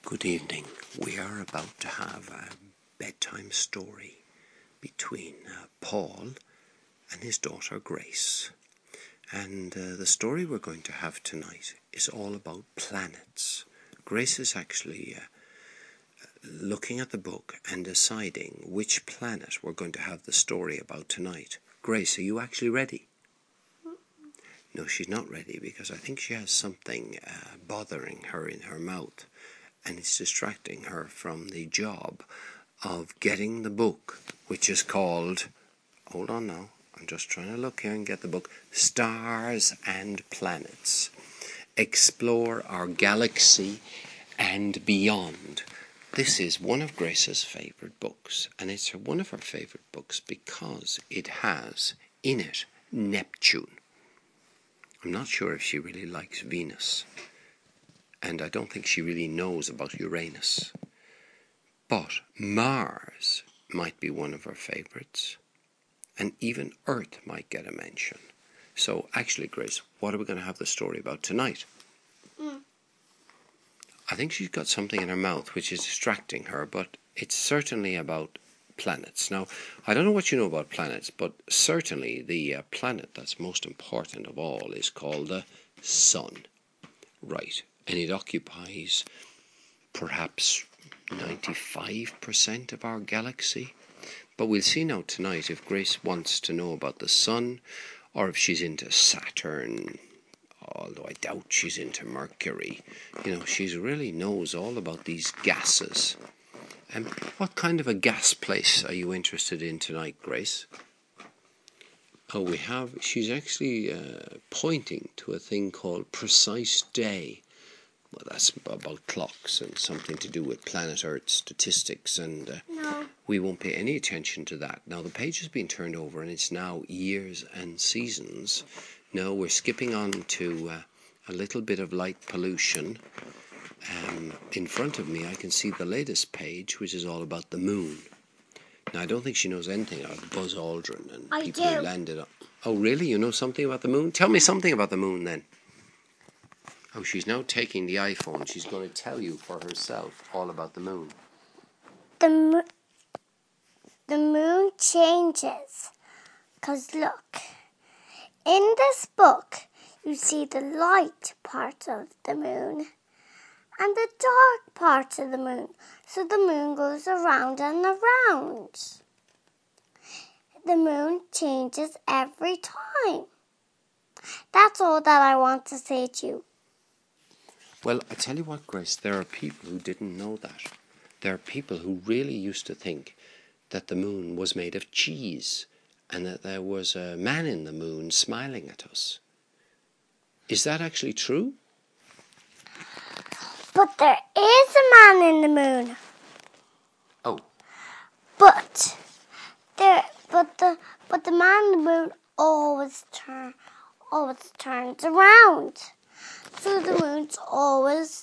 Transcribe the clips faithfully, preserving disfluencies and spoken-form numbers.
Good evening. We are about to have a bedtime story between uh, Paul and his daughter Grace. And uh, the story we're going to have tonight is all about planets. Grace is actually uh, looking at the book and deciding which planet we're going to have the story about tonight. Grace, are you actually ready? No, she's not ready because I think she has something uh, bothering her in her mouth. And it's distracting her from the job of getting the book, which is called, hold on now, I'm just trying to look here and get the book, Stars and Planets. Explore our galaxy and beyond. This is one of Grace's favourite books, and it's one of her favourite books because it has in it Neptune. I'm not sure if she really likes Venus. And I don't think she really knows about Uranus. But Mars might be one of her favourites. And even Earth might get a mention. So actually, Grace, what are we going to have the story about tonight? Mm. I think she's got something in her mouth which is distracting her, but it's certainly about planets. Now, I don't know what you know about planets, but certainly the uh, planet that's most important of all is called the Sun. Right. And it occupies perhaps ninety-five percent of our galaxy. But we'll see now tonight if Grace wants to know about the Sun or if she's into Saturn, although I doubt she's into Mercury. You know, she really knows all about these gases. And what kind of a gas place are you interested in tonight, Grace? Oh, we have, she's actually uh, pointing to a thing called Precise Day. Well, that's about clocks and something to do with planet Earth statistics, and uh, no. We won't pay any attention to that. Now, the page has been turned over, and it's now years and seasons. Now, we're skipping on to uh, a little bit of light pollution. Um, in front of me, I can see the latest page, which is all about the moon. Now, I don't think she knows anything about Buzz Aldrin and I people do. who landed on... Oh, really? You know something about the moon? Tell me something about the moon, then. Oh, she's now taking the iPhone. She's going to tell you for herself all about the moon. The, mo- the moon changes. Because look, in this book, you see the light part of the moon and the dark part of the moon. So the moon goes around and around. The moon changes every time. That's all that I want to say to you. Well, I tell you what, Grace, there are people who didn't know that. There are people who really used to think that the moon was made of cheese and that there was a man in the moon smiling at us. Is that actually true? But there is a man in the moon. Oh. But there but the but the man in the moon always turn always turns around. So the moon's always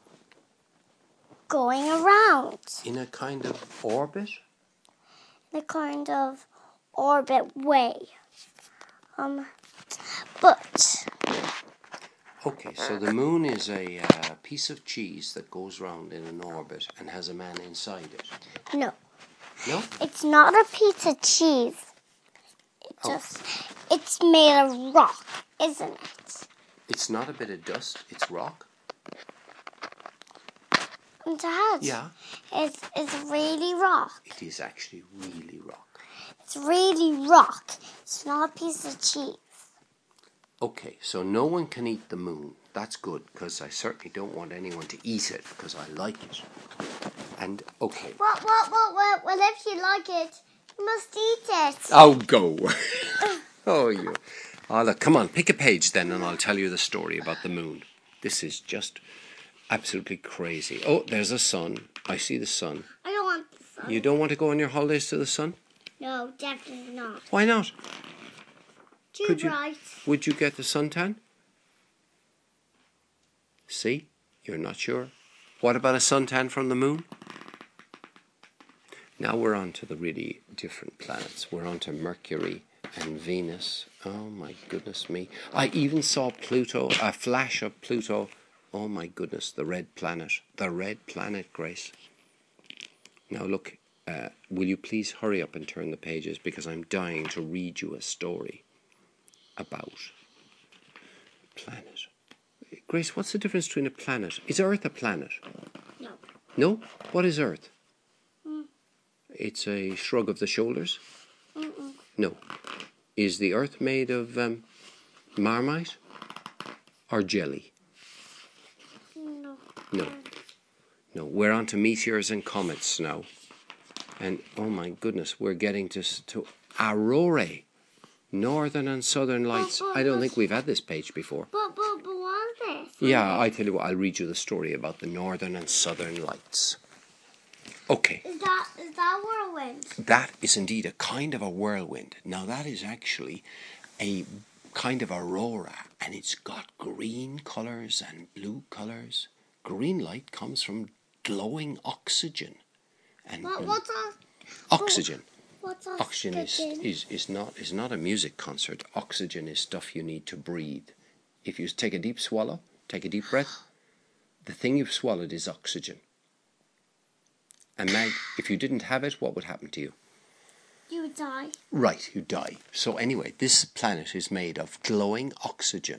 going around. In a kind of orbit? In a kind of orbit way. Um, but... Okay, so the moon is a uh, piece of cheese that goes round in an orbit and has a man inside it. No. No? It's not a piece of cheese. It oh. just... It's made of rock, isn't it? It's not a bit of dust, it's rock. Dad, yeah. it's, it's really rock. It is actually really rock. It's really rock. It's not a piece of cheese. Okay, so no one can eat the moon. That's good, because I certainly don't want anyone to eat it, because I like it. And, okay. What, what, what, what, well, if you like it, you must eat it. Oh, go. oh, you... Oh, look, come on, pick a page then and I'll tell you the story about the moon. This is just absolutely crazy. Oh, there's a sun. I see the sun. I don't want the sun. You don't want to go on your holidays to the sun? No, definitely not. Why not? Too Could bright. You, would you get the suntan? See? You're not sure. What about a suntan from the moon? Now we're on to the really different planets. We're on to Mercury and Venus. Oh my goodness me. I even saw Pluto, a flash of Pluto Oh my goodness, the red planet. The red planet, Grace. Now look, uh, will you please hurry up and turn the pages, because I'm dying to read you a story about planet. Grace, what's the difference between a planet? Is Earth a planet? No. No? What is Earth? Mm. It's a shrug of the shoulders? Mm-mm. No. Is the Earth made of um, Marmite or jelly? No. No. No. We're on to meteors and comets now. And, oh my goodness, we're getting to, to Aurora. Northern and Southern Lights. But, but, I don't but, think we've had this page before. But, but, but what is this? Yeah, I tell you what, I'll read you the story about the Northern and Southern Lights. Okay. Is that, is that whirlwind? That is indeed a kind of a whirlwind. Now, that is actually a kind of aurora, and it's got green colours and blue colours. Green light comes from glowing oxygen. And What, what's a, oxygen. What's a Oxygen is, is, is, not, is not a music concert. Oxygen is stuff you need to breathe. If you take a deep swallow, take a deep breath, the thing you've swallowed is oxygen. And Mag, if you didn't have it, what would happen to you? You would die. Right, you die. So anyway, this planet is made of glowing oxygen.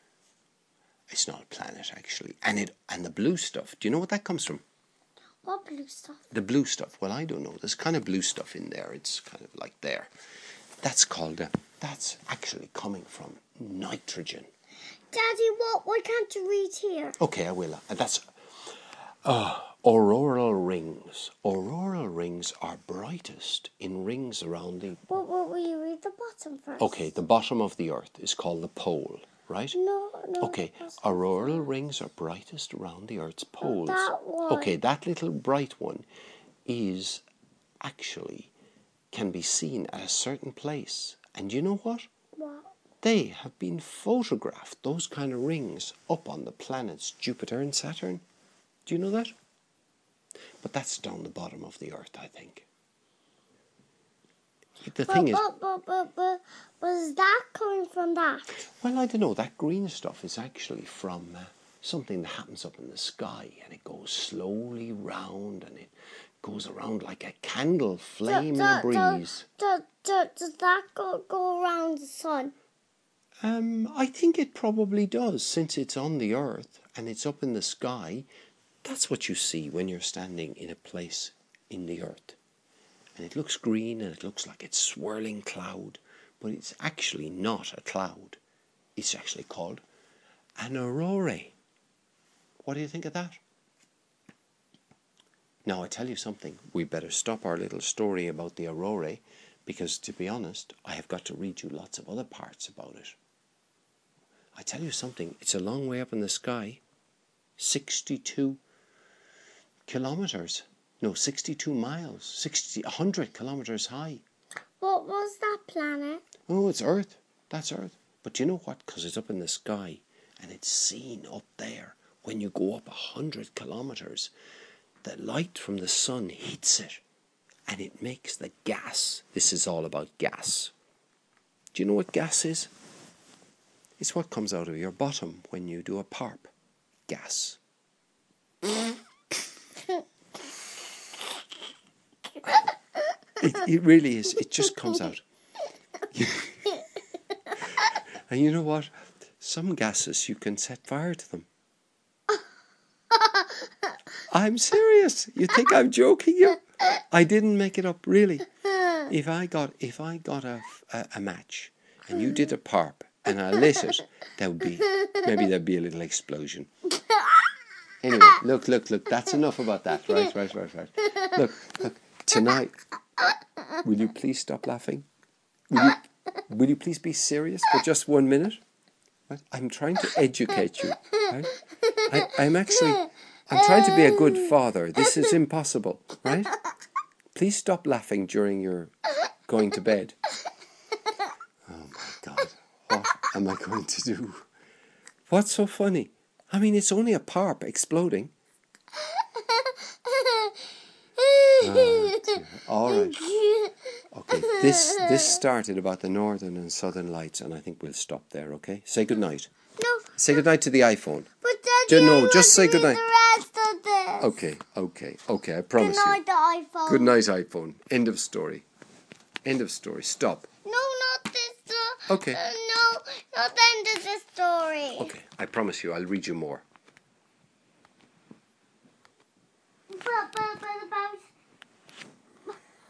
It's not a planet, actually. And it and the blue stuff, do you know what that comes from? What blue stuff? The blue stuff. Well, I don't know. There's kind of blue stuff in there. It's kind of like there. That's called, uh, that's actually coming from nitrogen. Daddy, what? Why can't you read here? Okay, I will. Uh, that's uh, auroral rings. Auroral rings are brightest in rings around the... What, what will you read the bottom first? Okay, the bottom of the Earth is called the pole, right? No, no. Okay, auroral rings are brightest around the Earth's poles. That one. Okay, that little bright one is actually can be seen at a certain place. And you know what? What? They have been photographed, those kind of rings, up on the planets Jupiter and Saturn. Do you know that? But that's down the bottom of the Earth, I think. The but, thing but, is... But, but, but, but is that coming from that? Well, I don't know. That green stuff is actually from uh, something that happens up in the sky, and it goes slowly round, and it goes around like a candle flame do, in a do, breeze. Do, do, does that go, go around the sun? Um, I think it probably does, since it's on the Earth and it's up in the sky. That's what you see when you're standing in a place in the Earth. And it looks green and it looks like it's swirling cloud, but it's actually not a cloud. It's actually called an aurora. What do you think of that? Now, I tell you something. We better stop our little story about the aurora, because, to be honest, I have got to read you lots of other parts about it. I tell you something. It's a long way up in the sky. sixty-two kilometres. No, sixty-two miles. sixty, one hundred kilometres high. What was that planet? Oh, it's Earth. That's Earth. But you know what? Because it's up in the sky and it's seen up there. When you go up one hundred kilometres, the light from the sun hits it and it makes the gas. This is all about gas. Do you know what gas is? It's what comes out of your bottom when you do a parp. Gas. It, it really is. It just comes out. And you know what? Some gases, you can set fire to them. I'm serious. You think I'm joking you? I didn't make it up, really. If I got if I got a, a, a match and you did a parp and I lit it, that would be, maybe there'd be a little explosion. Anyway, look, look, look. That's enough about that. Right, right, right, right. Look, look. Tonight, will you please stop laughing? Will you, will you please be serious for just one minute? Right? I'm trying to educate you. Right? I, I'm actually, I'm trying to be a good father. This is impossible, right? Please stop laughing during your going to bed. Oh my God, what am I going to do? What's so funny? I mean, it's only a parp exploding. Oh, dear. All right. Okay, this this started about the northern and southern lights, and I think we'll stop there, okay? Say good night. No. Say good night to the iPhone. But Daddy, Ju- no, just say good night. The rest of this. Okay, okay, okay, I promise Good night, you. iPhone. Good night, iPhone. End of story. End of story. Stop. No, not this story. Okay. Uh, no, not the end of the story. Okay, I promise you I'll read you more.